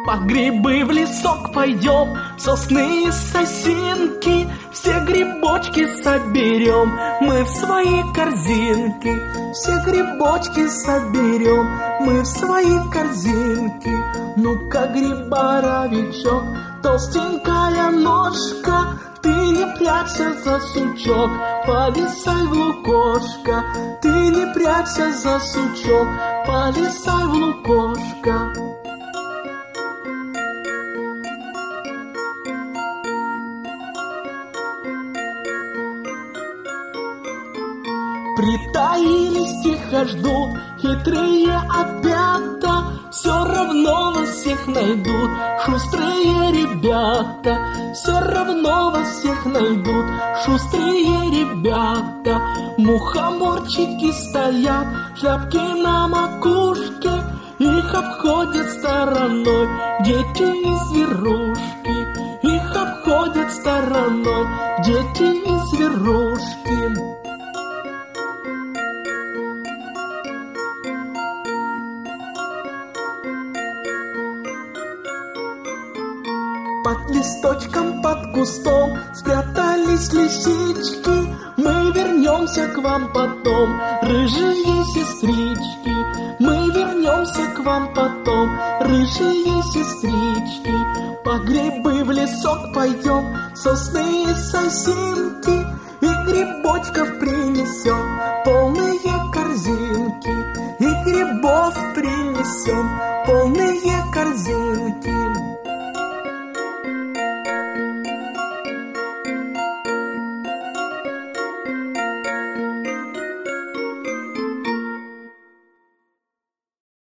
По грибы в лесок пойдем, сосны и сосинки, все грибочки соберем мы в свои корзинки. Все грибочки соберем мы в свои корзинки. Ну-ка, гриборовичок, толстенькая ножка, ты не прячься за сучок, полисай в лукошко. Ты не прячься за сучок, полисай в лукошко. Притаились, тихо ждут хитрые опята, все равно вас всех найдут шустрые ребята. Все равно вас всех найдут шустрые ребята. Мухоморчики стоят, шляпки на макушке, их обходят стороной дети и зверушки. Их обходят стороной дети и зверушки. Под листочком, под кустом спрятались лисички. Мы вернемся к вам потом, рыжие сестрички. Мы вернемся к вам потом, рыжие сестрички. По грибы в лесок пойдем, сосны и сосинки, и грибочков принесем.